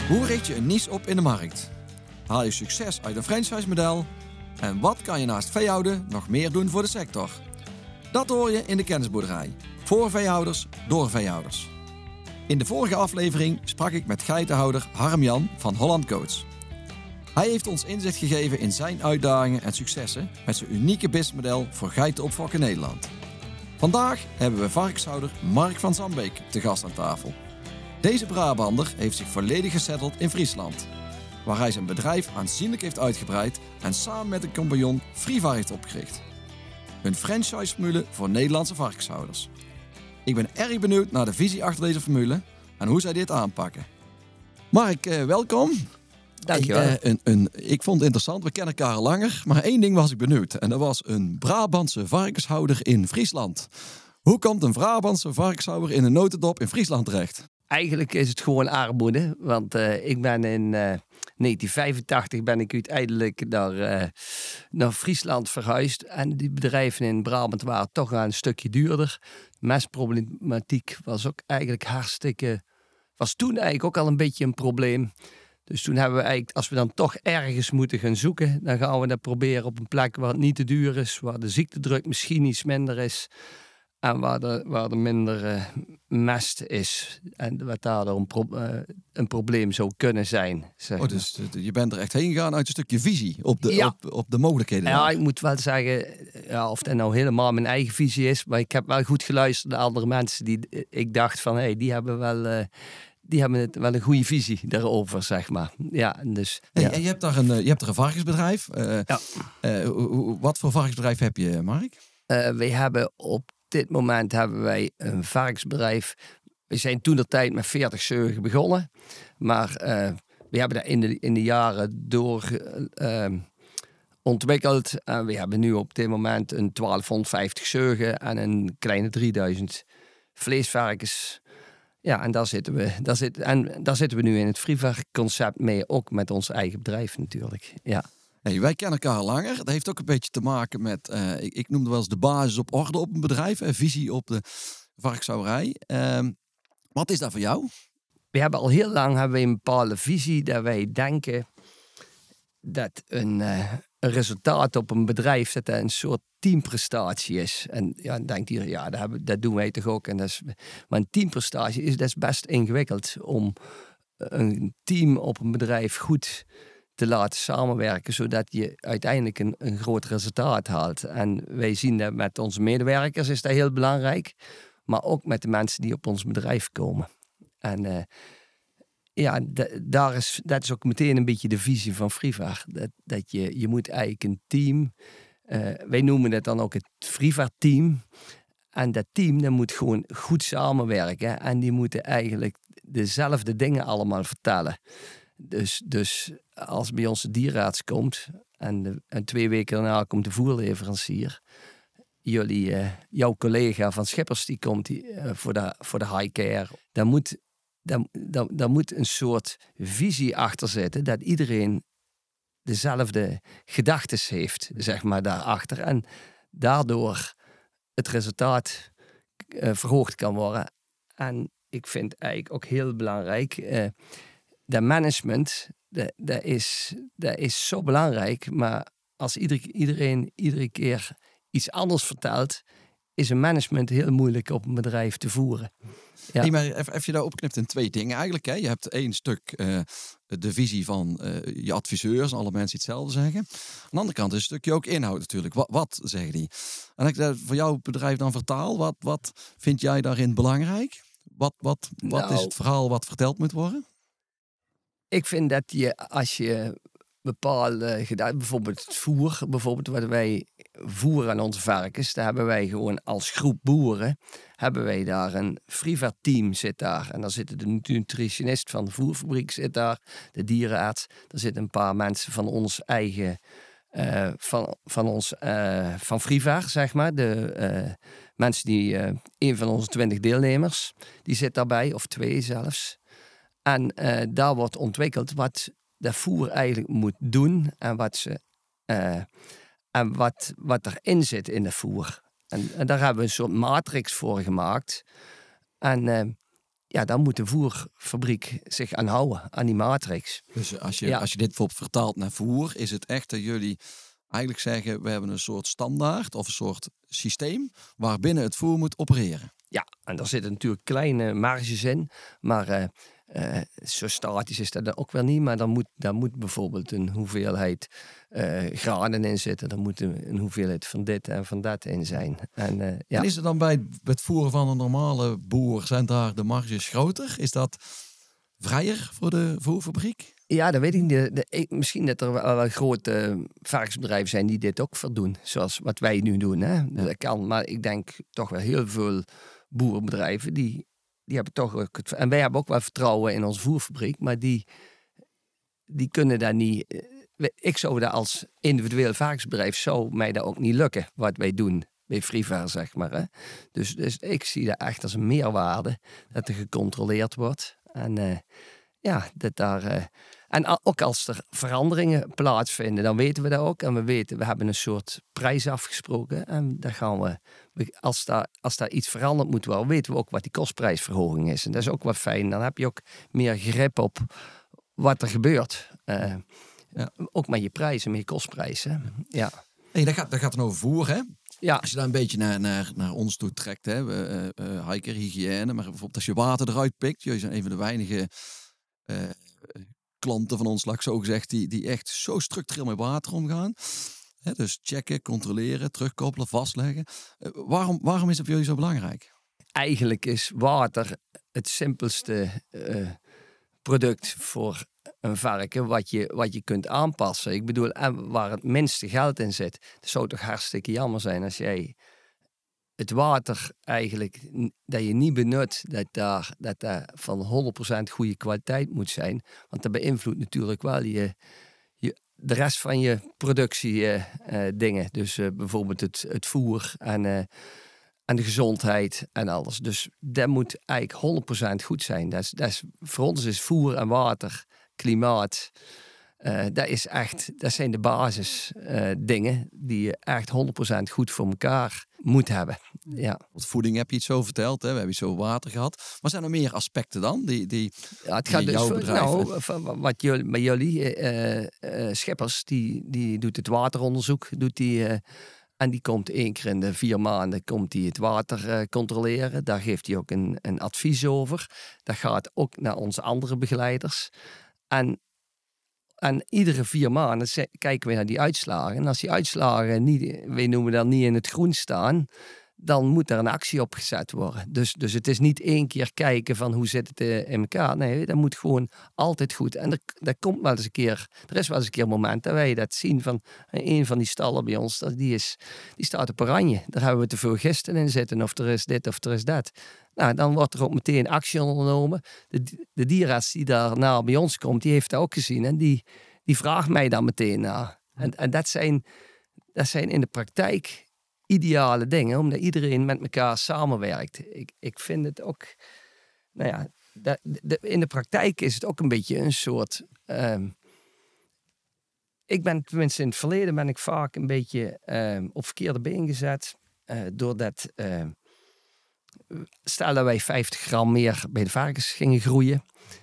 Hoe richt je een niche op in de markt? Haal je succes uit een franchise-model? En wat kan je naast veehouden nog meer doen voor de sector? Dat hoor je in de kennisboerderij. Voor veehouders, door veehouders. In de vorige aflevering sprak ik met geitenhouder Harm-Jan van Holland Goats. Hij heeft ons inzicht gegeven in zijn uitdagingen en successen met zijn unieke businessmodel voor geitenopfok in Nederland. Vandaag hebben we varkenshouder Mark van Zandbeek te gast aan tafel. Deze Brabander heeft zich volledig gesetteld in Friesland, waar hij zijn bedrijf aanzienlijk heeft uitgebreid en samen met een compagnon Frivar heeft opgericht. Een franchise-formule voor Nederlandse varkenshouders. Ik ben erg benieuwd naar de visie achter deze formule en hoe zij dit aanpakken. Mark, welkom. Dankjewel. Ik vond het interessant, we kennen elkaar al langer, maar één ding was ik benieuwd. En dat was een Brabantse varkenshouder in Friesland. Hoe komt een Brabantse varkenshouder in een notendop in Friesland terecht? Eigenlijk is het gewoon armoede, want ik ben in 1985 ben ik uiteindelijk naar Friesland verhuisd. En die bedrijven in Brabant waren toch wel een stukje duurder. Mestproblematiek was ook eigenlijk was toen eigenlijk ook al een beetje een probleem. Dus toen hebben we eigenlijk, als we dan toch ergens moeten gaan zoeken, dan gaan we dat proberen op een plek waar het niet te duur is, waar de ziektedruk misschien iets minder is. En waar er minder mest is. En wat daardoor een probleem zou kunnen zijn. Zeg maar. Dus je bent er echt heen gegaan uit een stukje visie op de mogelijkheden. Ja, ik moet wel zeggen, of dat nou helemaal mijn eigen visie is. Maar ik heb wel goed geluisterd naar andere mensen die ik dacht van, hey, die hebben wel een goede visie daarover, zeg maar. Ja, dus, ja. En je hebt er een varkensbedrijf. Wat voor varkensbedrijf heb je, Mark? Wij hebben op dit moment wij een varkensbedrijf. We zijn toentertijd met 40 zeugen begonnen. Maar we hebben dat in de jaren door ontwikkeld. En we hebben nu op dit moment een 1250 zeugen en een kleine 3000 vleesvarkens. Ja, en daar zitten we nu in het Frivar-concept mee. Ook met ons eigen bedrijf natuurlijk, ja. Hey, wij kennen elkaar langer. Dat heeft ook een beetje te maken met, ik noemde wel eens de basis op orde op een bedrijf. Visie op de varkenshouderij. Wat is dat voor jou? We hebben al heel lang een bepaalde visie dat wij denken dat een resultaat op een bedrijf dat een soort teamprestatie is. En ja, dan denkt iedereen, ja, dat doen wij toch ook. Maar een teamprestatie dat is best ingewikkeld om een team op een bedrijf goed te laten samenwerken, zodat je uiteindelijk een groot resultaat haalt. En wij zien dat met onze medewerkers is dat heel belangrijk, maar ook met de mensen die op ons bedrijf komen. En dat is ook meteen een beetje de visie van Frivar. Dat je moet eigenlijk een team, wij noemen het dan ook het Frivar-team. En dat team dat moet gewoon goed samenwerken en die moeten eigenlijk dezelfde dingen allemaal vertellen. Dus als bij ons de dierenarts komt en 2 weken daarna komt de voerleverancier, jouw collega van Schippers die komt voor de high care, dan moet een soort visie achter zitten dat iedereen dezelfde gedachtes heeft, zeg maar, daarachter. En daardoor het resultaat verhoogd kan worden. En ik vind eigenlijk ook heel belangrijk, dat management, dat is zo belangrijk. Maar als iedereen iedere keer iets anders vertelt, is een management heel moeilijk op een bedrijf te voeren. Ja. Hey, maar even je daar opknipt in 2 dingen eigenlijk. Hè? Je hebt 1 stuk de visie van je adviseurs, alle mensen die hetzelfde zeggen. Aan de andere kant is een stukje ook inhoud natuurlijk. Wat zeggen die? En als ik dat voor jouw bedrijf dan vertaal, wat vind jij daarin belangrijk? Wat is het verhaal wat verteld moet worden? Ik vind dat als je bepaalde gedaan, bijvoorbeeld het voer, bijvoorbeeld wat wij voeren aan onze varkens, daar hebben wij gewoon als groep boeren, hebben wij daar een Frivar-team zit daar. En daar zitten de nutritionist van de voerfabriek zit daar, de dierenarts, er zitten een paar mensen van ons eigen, van Frivar, zeg maar. De mensen die, een van onze 20 deelnemers, die zit daarbij, of 2 zelfs. En daar wordt ontwikkeld wat dat voer eigenlijk moet doen en wat erin zit in de voer. En daar hebben we een soort matrix voor gemaakt. En ja, dan moet de voerfabriek zich aan houden, aan die matrix. Dus als je dit bijvoorbeeld vertaalt naar voer, is het echt dat jullie eigenlijk zeggen, we hebben een soort standaard of een soort systeem waarbinnen het voer moet opereren. Ja, en daar zitten natuurlijk kleine marges in, maar zo statisch is dat dan ook wel niet. Maar dan moet bijvoorbeeld een hoeveelheid granen in zitten. Er moet een hoeveelheid van dit en van dat in zijn. En En is er dan bij het voeren van een normale boer, zijn daar de marges groter? Is dat vrijer voor de voerfabriek? Ja, dat weet ik niet. Misschien dat er wel grote varkensbedrijven zijn die dit ook verdoen. Zoals wat wij nu doen. Hè? Ja. Dat kan. Maar ik denk toch wel heel veel boerenbedrijven die hebben toch ook en wij hebben ook wel vertrouwen in onze voerfabriek. Maar die kunnen daar niet. Ik zou dat als individueel varkensbedrijf zou mij dat ook niet lukken. Wat wij doen bij Frivar, zeg maar. Hè? Dus ik zie dat echt als een meerwaarde. Dat er gecontroleerd wordt. En dat daar... En ook als er veranderingen plaatsvinden, dan weten we dat ook. En we hebben een soort prijs afgesproken. En daar gaan we, als daar iets veranderd moet worden, weten we ook wat die kostprijsverhoging is. En dat is ook wat fijn. Dan heb je ook meer grip op wat er gebeurt. Ook met je prijzen, met je kostprijzen. Ja. Hey, dat gaat dan over voer, hè? Ja. Als je daar een beetje naar ons toe trekt, hè? Hiker, hygiëne, maar bijvoorbeeld als je water eruit pikt. Jullie zijn een van de weinige klanten van ons, laat ik zo gezegd, die echt zo structureel met water omgaan. Dus checken, controleren, terugkoppelen, vastleggen. Waarom is dat voor jullie zo belangrijk? Eigenlijk is water het simpelste product voor een varken wat je kunt aanpassen. Ik bedoel, waar het minste geld in zit. Het zou toch hartstikke jammer zijn als jij het water eigenlijk, dat je niet benut, dat van 100% goede kwaliteit moet zijn. Want dat beïnvloedt natuurlijk wel de rest van je productie dingen. Dus bijvoorbeeld het voer en de gezondheid en alles. Dus dat moet eigenlijk 100% goed zijn. Voor ons is voer en water, klimaat, dat zijn de basisdingen die je echt 100% goed voor elkaar moet hebben. Ja. Wat voeding heb je iets zo verteld, hè? We hebben iets over water gehad. Maar zijn er meer aspecten dan het gaat dus jouw bedrijf... wat jullie Schippers, die doet het wateronderzoek, en die komt 1 keer in de 4 maanden het water controleren. Daar geeft hij ook een advies over. Dat gaat ook naar onze andere begeleiders. En iedere 4 maanden kijken we naar die uitslagen. En als die uitslagen wij noemen dat niet in het groen staan, dan moet er een actie op gezet worden. Dus het is niet 1 keer kijken van hoe zit het in elkaar. Nee, dat moet gewoon altijd goed. En er komt wel eens een keer, er is wel eens een keer een moment dat wij dat zien van een van die stallen bij ons, die staat op oranje. Daar hebben we te veel gisten in zitten, of er is dit of er is dat. Nou, dan wordt er ook meteen actie ondernomen. De dierenarts die daarna bij ons komt, die heeft dat ook gezien. En die vraagt mij dan meteen naar. En dat zijn in de praktijk ideale dingen, omdat iedereen met elkaar samenwerkt. Ik vind het ook... Nou ja, in de praktijk is het ook een beetje een soort... tenminste in het verleden ben ik vaak een beetje op verkeerde been gezet. Doordat... stel dat wij 50 gram meer bij de varkens gingen groeien,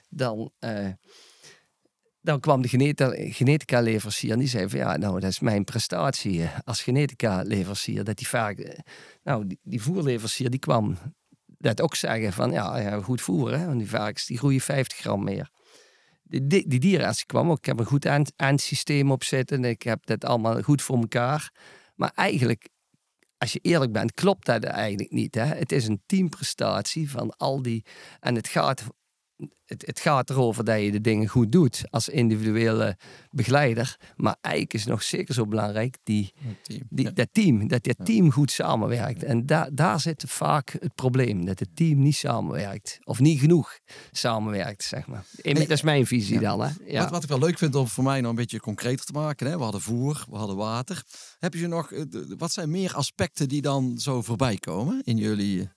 dan kwam de genetica-leverancier en die zei van ja, nou dat is mijn prestatie als genetica-leverancier. Dat die varken, die voerleverancier die kwam dat ook zeggen van ja goed voeren, hè, want die varkens die groeien 50 gram meer. Die dierenarts kwam ook, ik heb een goed eindsysteem op zitten, ik heb dat allemaal goed voor elkaar. Maar eigenlijk, als je eerlijk bent, klopt dat eigenlijk niet. Hè? Het is een teamprestatie van al die... En het gaat erover dat je de dingen goed doet als individuele begeleider. Maar eigenlijk is het nog zeker zo belangrijk dat team goed samenwerkt. En daar zit vaak het probleem. Dat het team niet samenwerkt. Of niet genoeg samenwerkt, zeg maar. Dat is mijn visie dan. Hè? Ja. Wat ik wel leuk vind om voor mij nog een beetje concreter te maken. Hè? We hadden voer, we hadden water. Heb je nog... wat zijn meer aspecten die dan zo voorbij komen in jullie...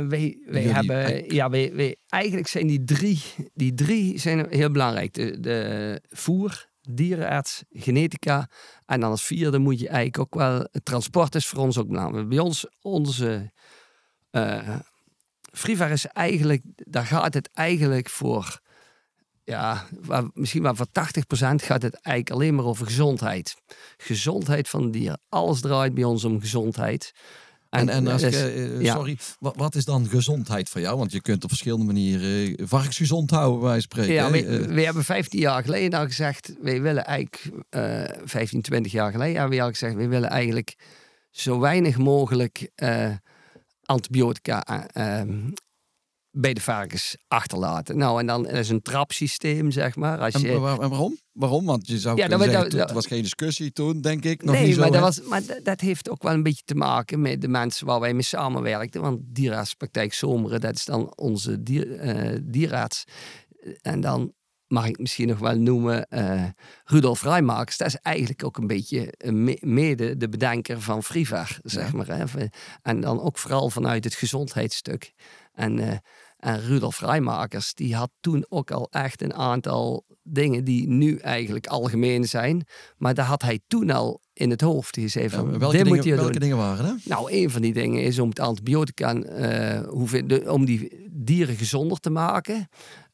Eigenlijk zijn die drie zijn heel belangrijk. De voer, dierenarts, genetica. En dan als 4e moet je eigenlijk ook wel... Het transport is voor ons ook belangrijk. Bij ons, onze Frivar is eigenlijk, daar gaat het eigenlijk voor, misschien wel voor 80% gaat het eigenlijk alleen maar over gezondheid. Gezondheid van het dier. Alles draait bij ons om gezondheid. En als sorry, wat is dan gezondheid voor jou? Want je kunt op verschillende manieren varkens houden, bij wijze van spreken. Ja, we hebben 15 jaar geleden al gezegd, wij willen eigenlijk, 15, 20 jaar geleden hebben we al gezegd, wij willen eigenlijk zo weinig mogelijk antibiotica bij de varkens achterlaten. Nou, en dan is een trapsysteem, zeg maar. Als je... En waarom? Waarom? Want je zou kunnen zeggen, er was geen discussie toen, denk ik. Nog nee, niet zo, maar dat heeft ook wel een beetje te maken met de mensen waar wij mee samenwerkten. Want dierartspraktijk Zomeren, dat is dan onze dierarts. En dan mag ik misschien nog wel noemen Rudolf Rijmakers. Dat is eigenlijk ook een beetje mede de bedenker van Frivar, zeg maar. Hè. En dan ook vooral vanuit het gezondheidsstuk. En Rudolf Rijmakers, die had toen ook al echt een aantal dingen die nu eigenlijk algemeen zijn. Maar daar had hij toen al in het hoofd. Hij zei van, welke dingen waren dat? Nou, een van die dingen is om het antibiotica, om die dieren gezonder te maken.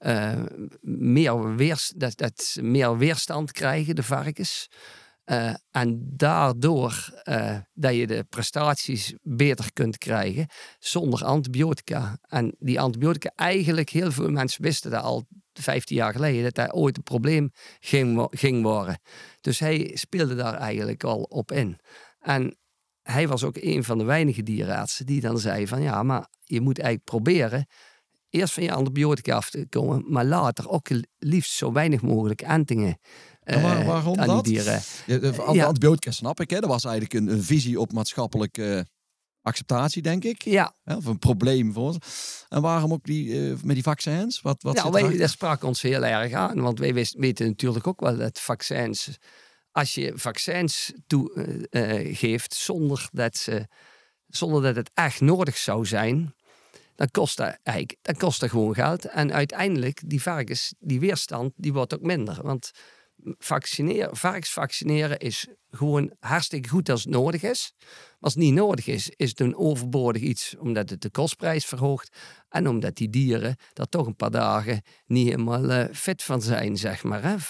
Dat ze meer weerstand krijgen, de varkens. En daardoor dat je de prestaties beter kunt krijgen zonder antibiotica. En die antibiotica, eigenlijk heel veel mensen wisten dat al 15 jaar geleden, dat ooit een probleem ging worden. Dus hij speelde daar eigenlijk al op in. En hij was ook een van de weinige dierenartsen die dan zei van ja, maar je moet eigenlijk proberen eerst van je antibiotica af te komen, maar later ook liefst zo weinig mogelijk entingen. Waarom aan dat? Die dieren. Antibiotica snap ik, hè? Dat was eigenlijk een visie op maatschappelijke acceptatie, denk ik. Ja. Of een probleem voor ons. En waarom ook met die vaccins? Wat dat sprak ons heel erg aan, want wij weten natuurlijk ook wel dat vaccins, als je vaccins geeft zonder dat het echt nodig zou zijn, dan kost dat gewoon geld. En uiteindelijk, die varkens, die weerstand, die wordt ook minder. Want varkens vaccineren is gewoon hartstikke goed als het nodig is. Maar als het niet nodig is, is het een overbodig iets. Omdat het de kostprijs verhoogt. En omdat die dieren daar toch een paar dagen niet helemaal fit van zijn, zeg maar. Hè?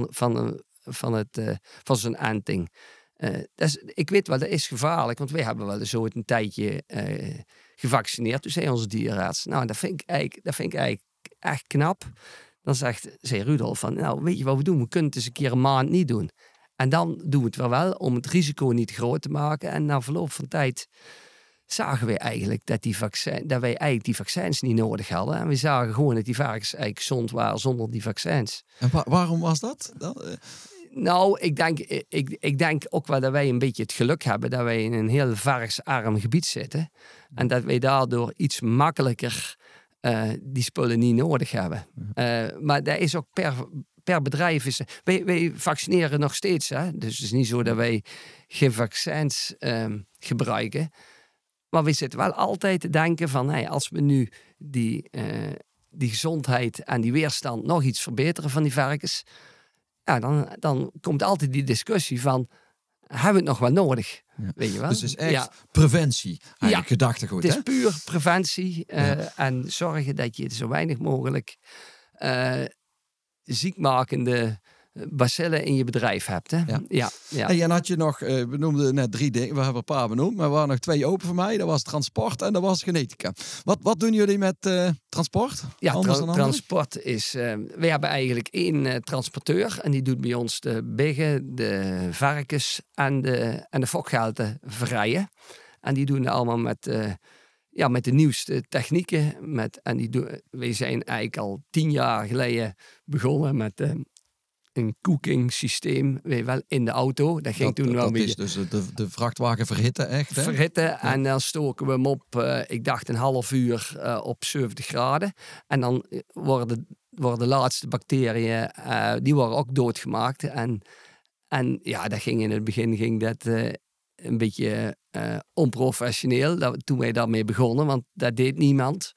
Van zo'n enting. Ik weet wel, dat is gevaarlijk. Want wij hebben wel zo een tijdje gevaccineerd. Toen zei onze dierenarts, nou, dat vind ik eigenlijk echt knap. Dan zei Rudolf van, nou, weet je wat we doen? We kunnen het eens een keer een maand niet doen. En dan doen we het wel om het risico niet groot te maken. En na verloop van tijd zagen we eigenlijk dat wij eigenlijk die vaccins niet nodig hadden. En we zagen gewoon dat die varkens eigenlijk gezond waren zonder die vaccins. En waarom was dat? Nou, ik denk ook wel dat wij een beetje het geluk hebben dat wij in een heel varkensarm gebied zitten. En dat wij daardoor iets makkelijker die spullen niet nodig hebben. Maar dat is ook per bedrijf. Wij vaccineren nog steeds. Hè? Dus het is niet zo dat wij geen vaccins gebruiken. Maar we zitten wel altijd te denken van, hey, als we nu die gezondheid en die weerstand nog iets verbeteren van die varkens, ja, dan komt altijd die discussie van, hebben we het nog wel nodig? Ja. Weet je wel? Dus het is echt preventie, eigenlijk gedachtegoed. Het is puur preventie en zorgen dat je zo weinig mogelijk ziekmakende bacillen in je bedrijf hebt. Hè? Ja. Hey, en had je nog, we noemden net 3 dingen, we hebben een paar benoemd, maar er waren nog 2 open voor mij. Dat was transport en dat was genetica. Wat doen jullie met transport? Ja, transport is, we hebben eigenlijk 1 transporteur en die doet bij ons de biggen, de varkens en de fokgelten verrijden. En die doen dat allemaal met de nieuwste technieken. We zijn eigenlijk al 10 jaar geleden begonnen met een cooking systeem, weet je wel, in de auto. Dat ging toen wel een beetje. Is dus de vrachtwagen verhitten echt, hè? Verhitten en dan stoken we hem op, ik dacht een half uur op 70 graden. En dan worden de laatste bacteriën, die worden ook doodgemaakt. En ja, dat ging in het begin een beetje onprofessioneel. Toen wij daarmee begonnen, want dat deed niemand.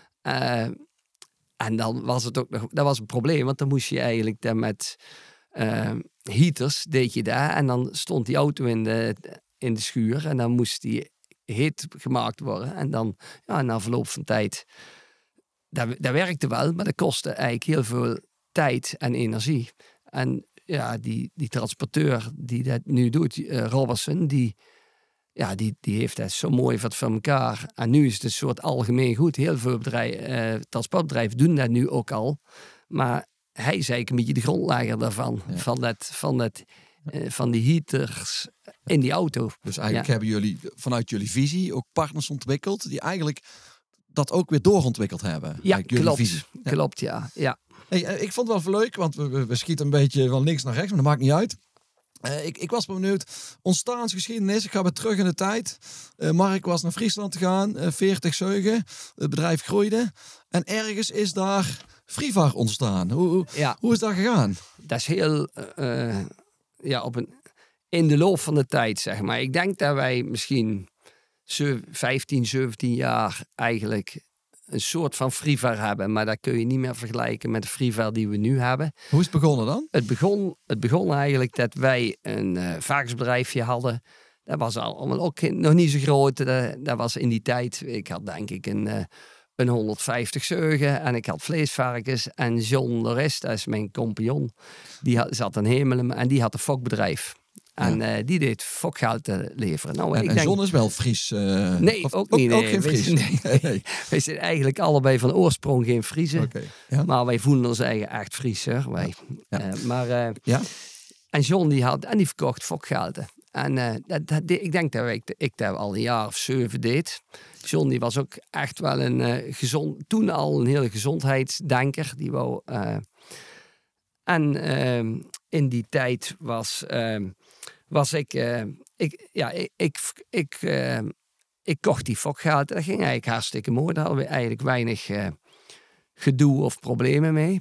En dan was het ook nog, dat was een probleem, want dan moest je eigenlijk met heaters, deed je daar. En dan stond die auto in de schuur en dan moest die heet gemaakt worden. En dan, na verloop van tijd, dat werkte wel, maar dat kostte eigenlijk heel veel tijd en energie. En ja, die transporteur die dat nu doet, Robertson, die heeft dat zo mooi wat voor elkaar. En nu is het een soort algemeen goed. Heel veel transportbedrijven doen dat nu ook al. Maar hij is eigenlijk een beetje de grondlegger daarvan. Ja. Van die heaters in die auto. Dus eigenlijk hebben jullie vanuit jullie visie ook partners ontwikkeld die eigenlijk dat ook weer doorontwikkeld hebben. Ja, klopt. Ja. Hey, ik vond het wel leuk, want we schieten een beetje van links naar rechts, maar dat maakt niet uit. Ik was benieuwd, ontstaansgeschiedenis. Ik ga weer terug in de tijd. Mark was naar Friesland gegaan, 40 zeugen. Het bedrijf groeide. En ergens is daar Frivar ontstaan. Hoe is dat gegaan? Dat is heel in de loop van de tijd, zeg maar. Ik denk dat wij misschien 15, 17 jaar eigenlijk een soort van Frivar hebben. Maar dat kun je niet meer vergelijken met de Frivar die we nu hebben. Hoe is het begonnen dan? Het begon eigenlijk dat wij een varkensbedrijfje hadden. Dat was allemaal ook nog niet zo groot. Dat was in die tijd, ik had denk ik een 150 zeugen en ik had vleesvarkens. En John Lorest, dat is mijn compagnon, zat in Hemelen en die had een fokbedrijf. En die deed fokgeld leveren. Nou, en John is wel Fries? Nee, ook niet. Ook geen Fries? Nee. Wij zijn eigenlijk allebei van oorsprong geen Friesen. Okay, ja. Maar wij voelen ons eigen echt Fries, hoor. Wij. Ja. En John die verkocht fokgelden. En ik denk dat ik dat al een jaar of 7 deed. John die was ook echt wel toen al een hele gezondheidsdenker. Die wou... in die tijd was ik kocht die fokgelden. Dat ging eigenlijk hartstikke mooi. Daar hadden we eigenlijk weinig gedoe of problemen mee.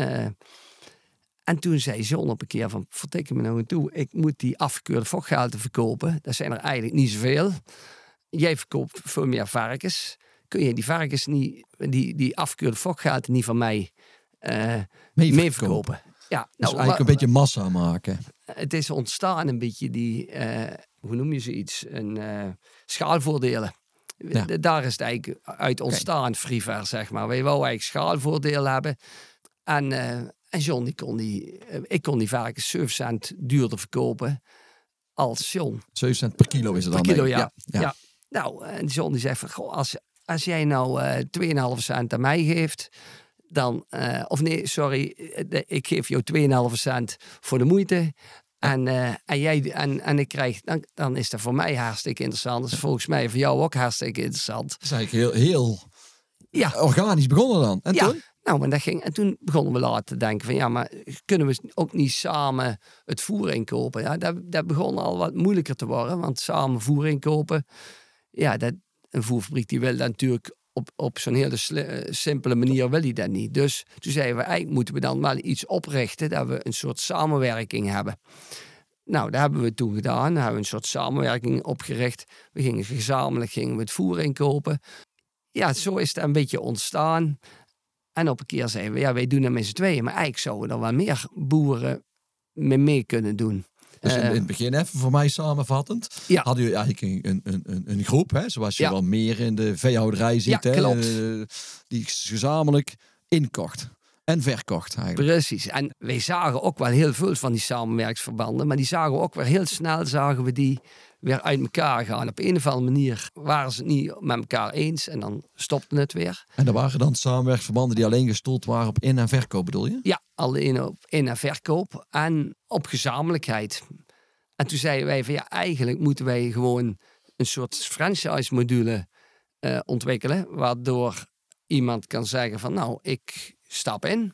En toen zei John op een keer van, vertik me nou toe, ik moet die afgekeurde fokgelden verkopen. Dat zijn er eigenlijk niet zoveel. Jij verkoopt veel meer varkens. Kun je die varkens niet, die afgekeurde fokgelden niet van mij mee verkopen? Ja, dus eigenlijk een beetje massa maken. Het is ontstaan een beetje die, hoe noem je zoiets, schaalvoordelen. Ja. Daar is het eigenlijk uit ontstaan, Frivar, zeg maar. Wij wouden eigenlijk schaalvoordelen hebben. En John, ik kon die varkens 7 cent duurder verkopen als John. 7 cent per kilo is het dan? Per kilo, ja. Nou, en John die zegt van, goh, als jij nou 2,5 cent aan mij geeft... Dan, ik geef jou 2,5 cent voor de moeite. En ik krijg, dan is dat voor mij hartstikke interessant. Dat is volgens mij voor jou ook hartstikke interessant. Dat is eigenlijk heel organisch begonnen dan. En toen? Nou, en toen begonnen we later te denken van maar kunnen we ook niet samen het voer inkopen? Ja, dat begon al wat moeilijker te worden. Want samen voer inkopen, een voerfabriek die wil dat natuurlijk op zo'n hele simpele manier wil hij dat niet. Dus toen zeiden we, eigenlijk moeten we dan wel iets oprichten, dat we een soort samenwerking hebben. Nou, dat hebben we toen gedaan. Dan hebben we een soort samenwerking opgericht. We gingen gezamenlijk het voer inkopen. Ja, zo is het een beetje ontstaan. En op een keer zeiden we, wij doen dat met z'n tweeën. Maar eigenlijk zouden er wel meer boeren mee kunnen doen. Dus in het begin, even voor mij samenvattend, hadden jullie eigenlijk een groep, hè, zoals je wel meer in de veehouderij ziet, die gezamenlijk inkocht en verkocht eigenlijk. Precies, en wij zagen ook wel heel veel van die samenwerksverbanden, maar die zagen we ook weer heel snel, die weer uit elkaar gaan. Op een of andere manier waren ze het niet met elkaar eens en dan stopte het weer. En er waren dan samenwerksverbanden die alleen gestoeld waren op in- en verkoop, bedoel je? Ja, alleen op in- en verkoop en op gezamenlijkheid. En toen zeiden wij van eigenlijk moeten wij gewoon een soort franchise-module ontwikkelen, waardoor iemand kan zeggen van ik stap in.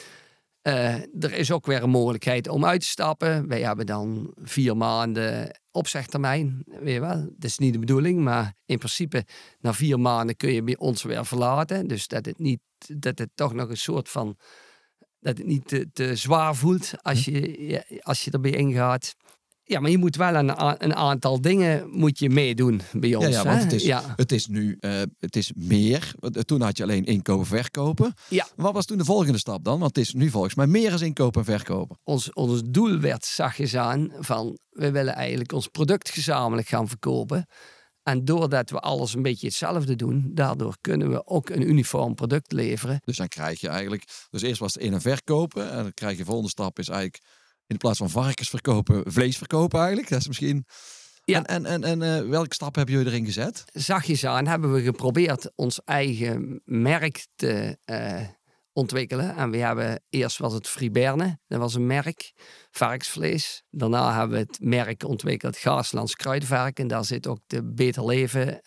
Er is ook weer een mogelijkheid om uit te stappen. Wij hebben dan 4 maanden opzegtermijn. Weet je wel, dat is niet de bedoeling, maar in principe na 4 maanden kun je bij ons weer verlaten. Dus dat het toch nog een soort van, dat het niet te zwaar voelt als je erbij ingaat. Ja, maar je moet wel een aantal dingen moet je meedoen bij ons. Ja, want het is nu het is meer. Toen had je alleen inkopen, verkopen. Ja. Wat was toen de volgende stap dan? Want het is nu volgens mij meer als inkopen en verkopen. Ons doel werd zachtjes aan van, we willen eigenlijk ons product gezamenlijk gaan verkopen. En doordat we alles een beetje hetzelfde doen, daardoor kunnen we ook een uniform product leveren. Dus dan krijg je eigenlijk... Dus eerst was het in- en verkopen. En dan krijg je de volgende stap is eigenlijk... In plaats van varkens verkopen, vlees verkopen eigenlijk. Dat is misschien... Ja. En welke stap hebben jullie erin gezet? Zachtjes aan hebben we geprobeerd ons eigen merk te ontwikkelen. En we hebben, eerst was het Friberne, dat was een merk, varkensvlees. Daarna hebben we het merk ontwikkeld Gaaslands Kruidenvark. En daar zit ook de Beter Leven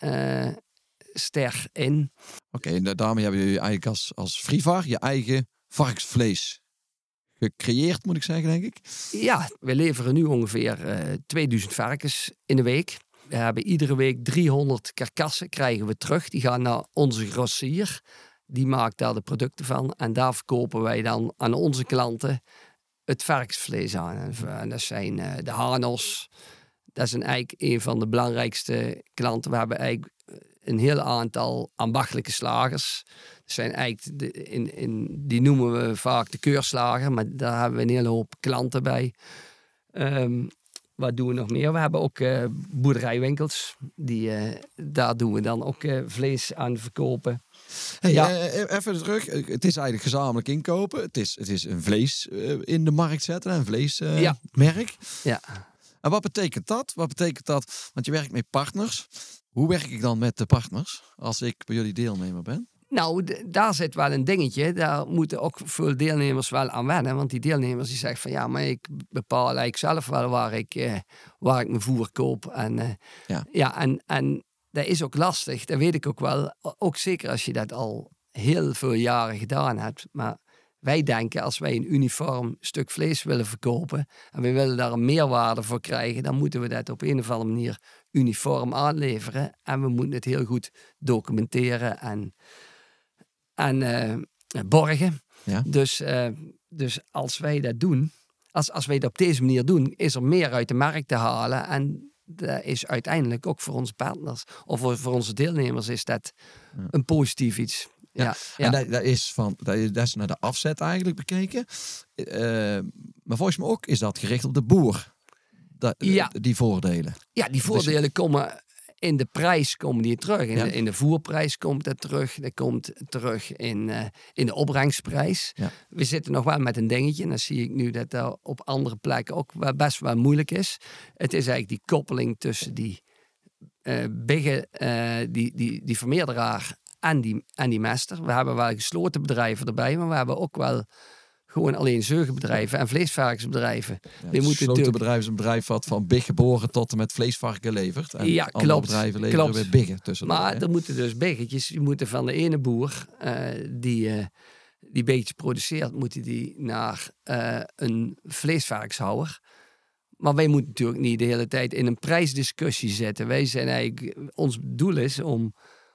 ster in. Oké, en daarmee hebben jullie eigenlijk als Frivar je eigen varkensvlees gecreëerd, moet ik zeggen, denk ik. Ja, we leveren nu ongeveer 2000 varkens in de week. We hebben iedere week 300 karkassen krijgen we terug. Die gaan naar onze grossier. Die maakt daar de producten van. En daar verkopen wij dan aan onze klanten het varkensvlees aan. En dat zijn de Hanos. Dat is eigenlijk een van de belangrijkste klanten. We hebben eigenlijk een heel aantal ambachtelijke slagers. Dat zijn eigenlijk die noemen we vaak de keurslager. Maar daar hebben we een hele hoop klanten bij. Wat doen we nog meer? We hebben ook boerderijwinkels. Daar doen we dan ook vlees aan verkopen. Hey, Ja. Even terug. Het is eigenlijk gezamenlijk inkopen. Het is een vlees in de markt zetten. Een vleesmerk. Ja. En wat betekent dat? Wat betekent dat? Want je werkt met partners. Hoe werk ik dan met de partners als ik bij jullie deelnemer ben? Nou, daar zit wel een dingetje. Daar moeten ook veel deelnemers wel aan wennen. Want die deelnemers die zeggen van ja, maar ik bepaal eigenlijk zelf wel waar ik mijn voer koop. En dat is ook lastig. Dat weet ik ook wel. Ook zeker als je dat al heel veel jaren gedaan hebt. Maar wij denken als wij een uniform stuk vlees willen verkopen en we willen daar een meerwaarde voor krijgen, dan moeten we dat op een of andere manier uniform aanleveren. En we moeten het heel goed documenteren en borgen. Ja. Dus als wij dat doen, als wij dat op deze manier doen, is er meer uit de markt te halen. En dat is uiteindelijk ook voor onze partners of voor onze deelnemers is dat een positief iets. Ja. En dat is naar de afzet eigenlijk bekeken. Maar volgens mij ook is dat gericht op de boer. Die voordelen. Ja, die voordelen komen in de prijs terug. In de voerprijs komt dat terug. Dat komt terug in de opbrengstprijs. Ja. We zitten nog wel met een dingetje. En dan zie ik nu dat dat op andere plekken ook wel best wel moeilijk is. Het is eigenlijk die koppeling tussen die biggen, die vermeerderaar en die mester. We hebben wel gesloten bedrijven erbij, maar we hebben ook wel gewoon alleen zeugenbedrijven en vleesvarkensbedrijven. Ja, gesloten bedrijf is een bedrijf wat van big geboren tot en met vleesvarken levert. En ja, andere bedrijven leveren weer biggen tussendoor. Maar er moeten dus biggetjes, die moeten van de ene boer die biggetjes produceert, moeten die naar een vleesvarkenshouwer. Maar wij moeten natuurlijk niet de hele tijd in een prijsdiscussie zitten. Wij zijn eigenlijk, ons doel is om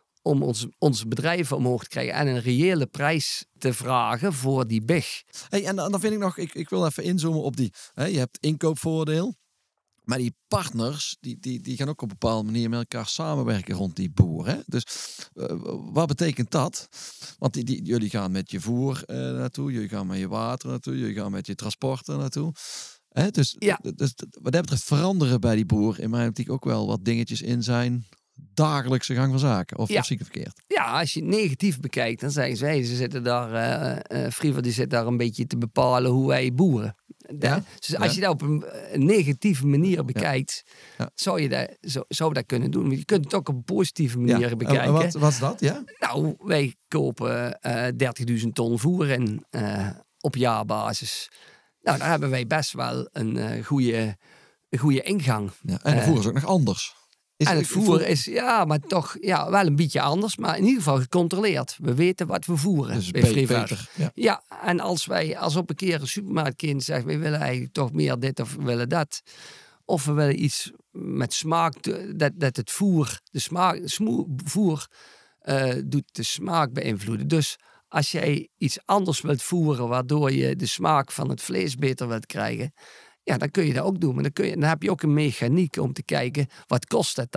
onze bedrijven omhoog te krijgen en een reële prijs te vragen voor die big. Hey, en dan vind ik nog, ik wil even inzoomen op die, je hebt inkoopvoordeel, maar die partners, die gaan ook op een bepaalde manier met elkaar samenwerken rond die boer. Hè? Dus wat betekent dat? Want jullie gaan met je voer naartoe, jullie gaan met je water naartoe, jullie gaan met je transporten naartoe. Dus wat dat betreft veranderen bij die boer in mijn optiek ook wel wat dingetjes in zijn dagelijkse gang van zaken. Of zie ik het verkeerd? Ja, als je het negatief bekijkt, dan zeggen ze zitten daar, Friva die zit daar een beetje te bepalen hoe wij boeren. Dus als je dat op een negatieve manier bekijkt, zou je dat kunnen doen. Maar je kunt het ook op een positieve manier bekijken. Wat is dat? Ja? Nou, wij kopen 30.000 ton voer in op jaarbasis. Nou, daar hebben wij best wel een goede ingang. Ja, en de voer is ook nog anders. En het voer is, maar toch wel een beetje anders. Maar in ieder geval gecontroleerd. We weten wat we voeren. Dus bij beter. Ja, en als op een keer een supermarktkind zegt, we willen eigenlijk toch meer dit of we willen dat. Of we willen iets met smaak, dat het voer, de smaak, voer doet de smaak beïnvloeden. Dus als jij iets anders wilt voeren, waardoor je de smaak van het vlees beter wilt krijgen, dan kun je dat ook doen. Maar dan heb je ook een mechaniek om te kijken, wat kost het dan?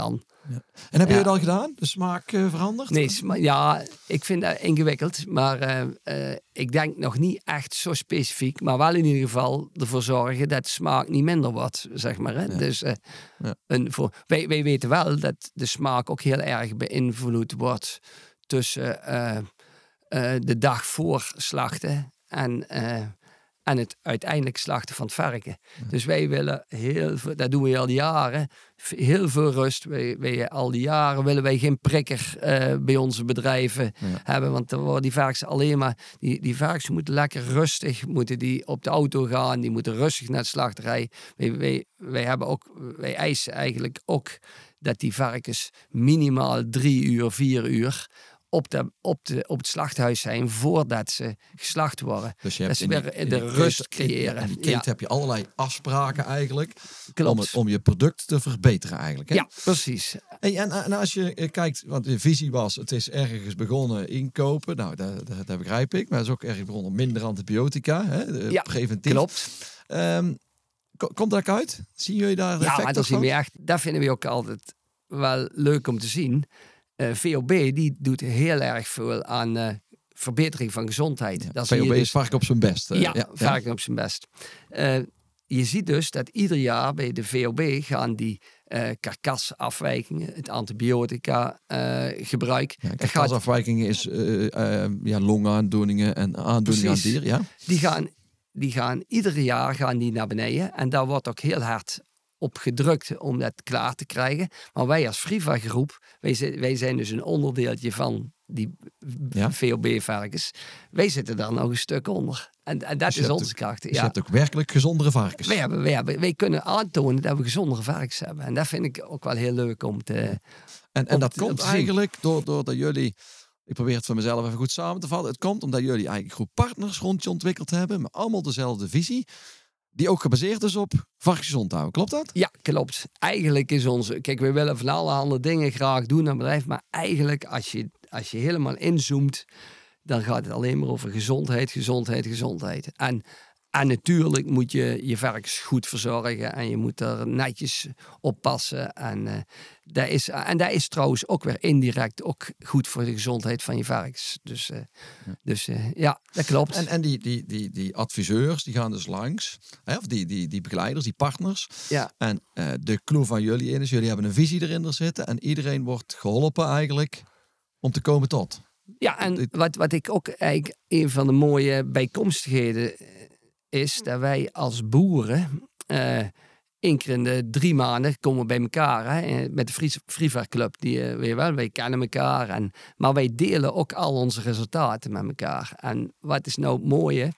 En heb je het al gedaan? De smaak veranderd? Nee, ja, ik vind dat ingewikkeld. Maar ik denk nog niet echt zo specifiek. Maar wel in ieder geval ervoor zorgen dat de smaak niet minder wordt, zeg maar. Hè? Ja. Dus wij weten wel dat de smaak ook heel erg beïnvloed wordt tussen de dag voor slachten en het uiteindelijk slachten van het varken. Ja. Dus wij willen dat doen we al die jaren, heel veel rust. Al die jaren willen wij geen prikker bij onze bedrijven hebben. Want dan worden die varkens alleen maar... Die varkens moeten lekker rustig, moeten die op de auto gaan. Die moeten rustig naar de slachterij. Wij eisen eigenlijk ook dat die varkens minimaal 3 uur, 4 uur... op het slachthuis zijn voordat ze geslacht worden. Dus je hebt de rust creëren. In die keten heb je allerlei afspraken eigenlijk. Klopt. Om je product te verbeteren eigenlijk. Hè? Ja, precies. Hey, en als je kijkt, want de visie was, het is ergens begonnen inkopen. Nou, dat begrijp ik. Maar het is ook ergens begonnen minder antibiotica. Hè, preventief. Klopt. Komt dat uit? Zien jullie daar effecten van? Ja, dat zien we echt. Dat vinden we ook altijd wel leuk om te zien. VOB die doet heel erg veel aan verbetering van gezondheid. Ja, VOB is varken op zijn best. Varken op zijn best. Je ziet dus dat ieder jaar bij de VOB gaan die karkasafwijkingen, het antibiotica gebruik. Ja, karkasafwijkingen is longaandoeningen en aandoeningen aan dier. Ja? Die gaan ieder jaar naar beneden en daar wordt ook heel hard op gedrukt om dat klaar te krijgen. Maar wij als Friva groep, wij zijn dus een onderdeeltje van die VOB-varkens. Wij zitten daar nog een stuk onder. En dat dus is onze kracht. Dus je hebt ook werkelijk gezondere varkens. Wij kunnen aantonen dat we gezondere varkens hebben. En dat vind ik ook wel heel leuk om te En dat komt eigenlijk doordat jullie... Ik probeer het voor mezelf even goed samen te vatten. Het komt omdat jullie eigenlijk een groep partners rond je ontwikkeld hebben. Met allemaal dezelfde visie. Die ook gebaseerd is op varkensgezond houden. Klopt dat? Ja, klopt. Eigenlijk is onze... Kijk, we willen van allerhande dingen graag doen aan bedrijf. Maar eigenlijk, als je helemaal inzoomt, dan gaat het alleen maar over gezondheid. En natuurlijk moet je varkens goed verzorgen. En je moet er netjes op passen. En dat is trouwens ook weer indirect ook goed voor de gezondheid van je varkens. Dus dat klopt. En die adviseurs, die gaan dus langs. Hè, of die begeleiders, die partners. Ja. En de clue van jullie is, jullie hebben een visie erin zitten. En iedereen wordt geholpen eigenlijk om te komen tot. Ja, en wat ik ook eigenlijk een van de mooie bijkomstigheden is dat wij als boeren 1 keer in de 3 maanden komen bij elkaar. Hè, met de Friva Club. Wij kennen elkaar. Maar wij delen ook al onze resultaten met elkaar. En wat is nou het mooie?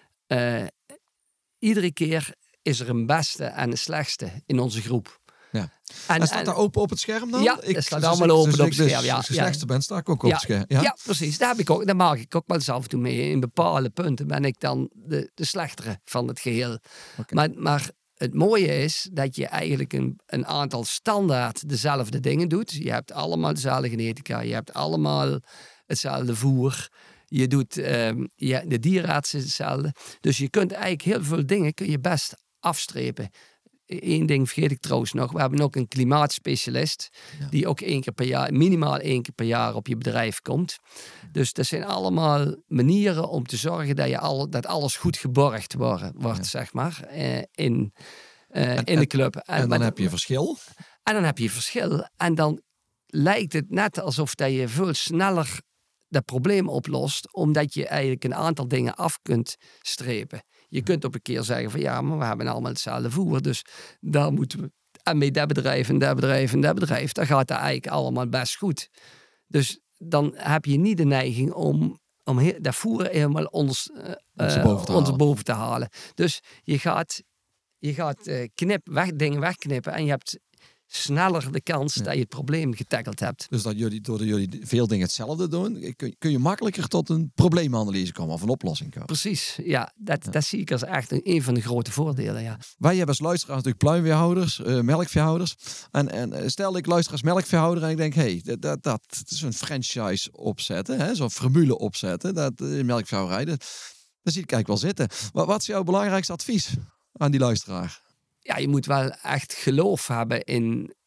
Iedere keer is er een beste en een slechtste in onze groep. Ja. En staat daar open op het scherm dan? Ja, dat staat allemaal open op het scherm. Als je slechtste bent, sta ik ook op het scherm. Ja, precies. Daar maak ik ook wel eens af en toe mee. In bepaalde punten ben ik dan de slechtere van het geheel. Okay. Maar het mooie is dat je eigenlijk een aantal standaard dezelfde dingen doet. Je hebt allemaal dezelfde genetica. Je hebt allemaal hetzelfde voer. Je doet de dierarts is hetzelfde. Dus je kunt eigenlijk heel veel dingen kun je best afstrepen. Eén ding vergeet ik trouwens nog. We hebben ook een klimaatspecialist. Die ook 1 keer per jaar, minimaal 1 keer per jaar op je bedrijf komt. Dus dat zijn allemaal manieren om te zorgen dat alles goed geborgd wordt zeg maar. In de club. En dan heb je verschil. En dan heb je verschil. En dan lijkt het net alsof dat je veel sneller dat probleem oplost. Omdat je eigenlijk een aantal dingen af kunt strepen. Je kunt op een keer zeggen van ja, maar we hebben allemaal hetzelfde voer. Dus daar moeten we... En met dat bedrijf en dat bedrijf en dat bedrijf, dan gaat dat eigenlijk allemaal best goed. Dus dan heb je niet de neiging om dat voer helemaal ondersteboven te halen. Dus je gaat dingen wegknippen en je hebt sneller de kans dat je het probleem getackeld hebt. Dus doordat jullie veel dingen hetzelfde doen, kun je makkelijker tot een probleemanalyse komen of een oplossing komen. Precies, ja. Dat zie ik als echt een van de grote voordelen, ja. Wij hebben als luisteraars natuurlijk pluimveehouders, melkveehouders. En stel ik luister als melkveehouder en ik denk, dat is een franchise opzetten, hè, zo'n formule opzetten, dat in melkveehouderij, dat zie ik eigenlijk wel zitten. Wat is jouw belangrijkste advies aan die luisteraar? Ja, je moet wel echt geloof hebben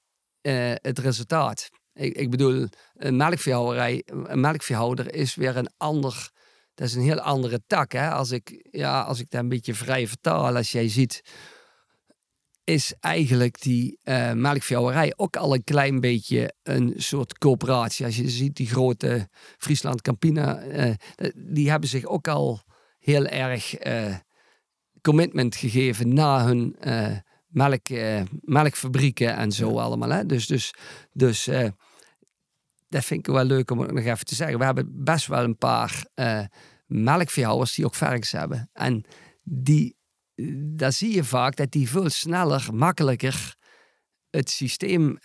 het resultaat. Ik bedoel, een melkveehouder is weer dat is een heel andere tak. Hè? Als ik dat een beetje vrij vertaal, als jij ziet, is eigenlijk die melkveehouderij ook al een klein beetje een soort coöperatie. Als je ziet die grote Friesland Campina, die hebben zich ook al heel erg commitment gegeven naar hun melkfabrieken en zo allemaal. Hè? Dus dat vind ik wel leuk om nog even te zeggen. We hebben best wel een paar melkveehouders die ook varkens hebben. En daar zie je vaak dat die veel sneller, makkelijker het systeem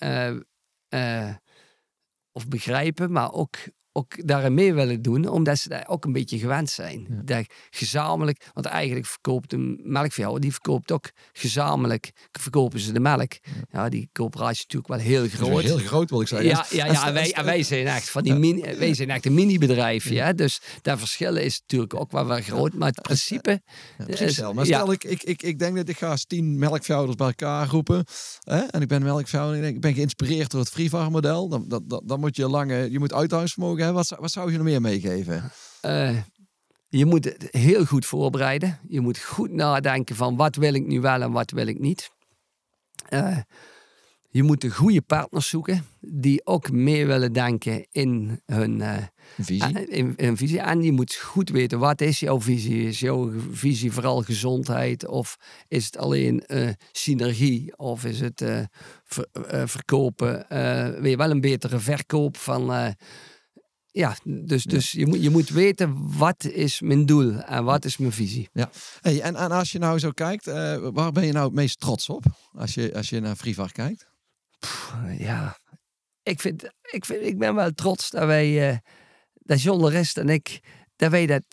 of begrijpen, maar ook daarin mee willen doen, omdat ze daar ook een beetje gewend zijn. Ja. Dat gezamenlijk, want eigenlijk verkoopt een melkveehouder, die verkoopt ook gezamenlijk, verkopen ze de melk. Ja, die coöperatie is natuurlijk wel heel groot. Heel groot, wil ik zeggen. Ja, en wij zijn echt van die wij zijn echt een mini-bedrijfje. Ja. Dus dat verschil is natuurlijk ook wel groot, maar het principe... Maar stel, ik denk dat ik ga eens 10 melkveehouders bij elkaar roepen, en ik ben melkveehouder, ik ben geïnspireerd door het Frivar-model, dan moet je moet uithoudingsvermogen hebben. Wat zou je nog meer meegeven? Je moet het heel goed voorbereiden. Je moet goed nadenken van wat wil ik nu wel en wat wil ik niet. Je moet de goede partners zoeken die ook mee willen denken in hun visie. In visie. En je moet goed weten, wat is jouw visie? Is jouw visie vooral gezondheid? Of is het alleen synergie? Of is het verkopen? Wil je wel een betere verkoop van... Dus je moet weten, wat is mijn doel en wat is mijn visie. Ja. Hey, en als je nou zo kijkt, waar ben je nou het meest trots op? Als je naar Frivar kijkt? Ik ben wel trots dat wij, dat John de Rest en ik, dat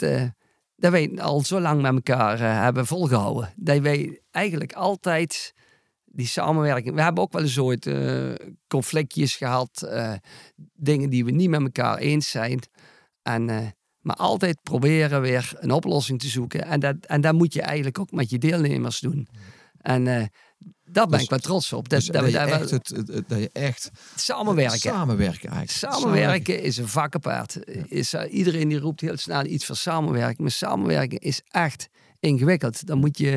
wij al zo lang met elkaar hebben volgehouden. Dat wij eigenlijk altijd... Die samenwerking. We hebben ook wel eens ooit conflictjes gehad. Dingen die we niet met elkaar eens zijn. Maar altijd proberen weer een oplossing te zoeken. En dat moet je eigenlijk ook met je deelnemers doen. En daar ben ik wel trots op. Dat je echt samenwerken. Samenwerken eigenlijk. Samenwerken is een vak apart. Iedereen die roept heel snel iets van samenwerken. Maar samenwerken is echt ingewikkeld. Dan moet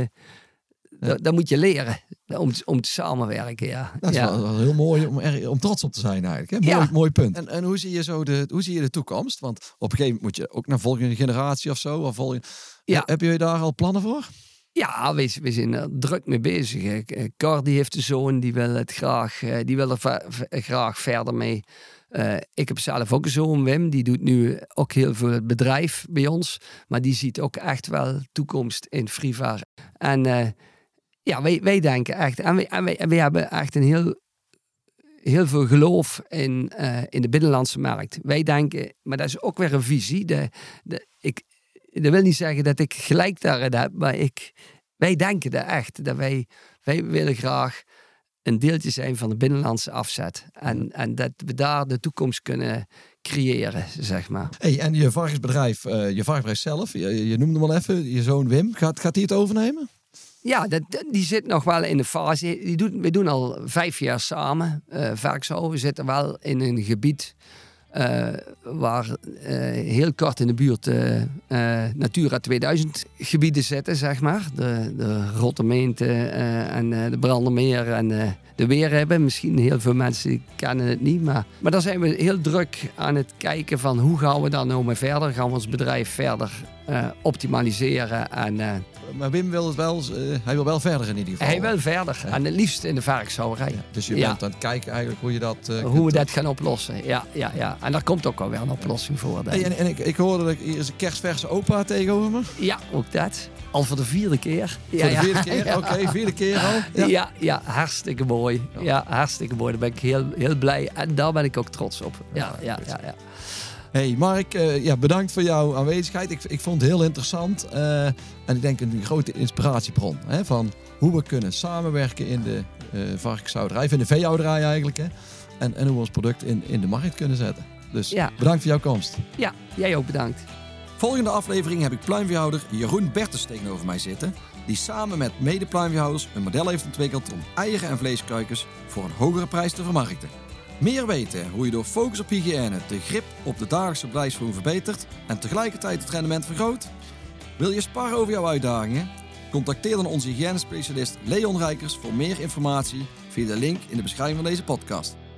je leren om te samenwerken, ja. Dat is wel heel mooi om trots op te zijn eigenlijk. Hè? Mooi punt. En hoe zie je de toekomst? Want op een gegeven moment moet je ook naar volgende generatie of zo. Heb je daar al plannen voor? Ja, we zijn er druk mee bezig. Cor die heeft een zoon, die wil er graag verder mee. Ik heb zelf ook een zoon, Wim. Die doet nu ook heel veel het bedrijf bij ons. Maar die ziet ook echt wel toekomst in Frivar. En... wij denken echt, en wij hebben echt een heel veel geloof in de binnenlandse markt. Wij denken, maar dat is ook weer een visie. Dat wil niet zeggen dat ik gelijk daarin heb, maar wij denken dat echt. Dat wij willen graag een deeltje zijn van de binnenlandse afzet. En dat we daar de toekomst kunnen creëren, zeg maar. Hey, en je varkensbedrijf zelf, je noemde hem al even, je zoon Wim, gaat hij het overnemen? Ja, die zit nog wel in de fase. We doen al 5 jaar samen. Vaak zo. We zitten wel in een gebied waar heel kort in de buurt Natura 2000 gebieden zitten, zeg maar. De Rottermeente en de Brandermeer en de Weer hebben. Misschien heel veel mensen kennen het niet. Maar daar zijn we heel druk aan het kijken van hoe gaan we daar nou mee verder? Gaan we ons bedrijf verder optimaliseren? Maar Wim wil het wel, hij wil wel verder in ieder geval. Hij wil verder. Ja. En het liefst in de varkenshouderij. Ja, dus je bent aan het kijken eigenlijk hoe je dat... hoe we dat gaan oplossen. Ja. En daar komt ook wel weer een oplossing voor. Hey, en ik hoorde dat hier is een kerstverse opa tegenover me. Ja, ook dat. Al voor de 4e keer. Voor de 4e keer? Oké, 4e keer al. Ja, hartstikke mooi. Ja, hartstikke mooi. Daar ben ik heel, heel blij. En daar ben ik ook trots op. Ja. Hey Mark, bedankt voor jouw aanwezigheid. Ik vond het heel interessant. En ik denk een grote inspiratiebron. Hè, van hoe we kunnen samenwerken in de varkenshouderij. In de veehouderij eigenlijk. Hè, en hoe we ons product in de markt kunnen zetten. Dus bedankt voor jouw komst. Ja, jij ook bedankt. Volgende aflevering heb ik pluimveehouder Jeroen Bertens tegenover mij zitten, die samen met mede-pluimveehouders een model heeft ontwikkeld om eieren en vleeskuikens voor een hogere prijs te vermarkten. Meer weten hoe je door focus op hygiëne de grip op de dagelijkse bedrijfsvoering verbetert en tegelijkertijd het rendement vergroot? Wil je sparren over jouw uitdagingen? Contacteer dan onze hygiënespecialist Leon Rijkers voor meer informatie via de link in de beschrijving van deze podcast.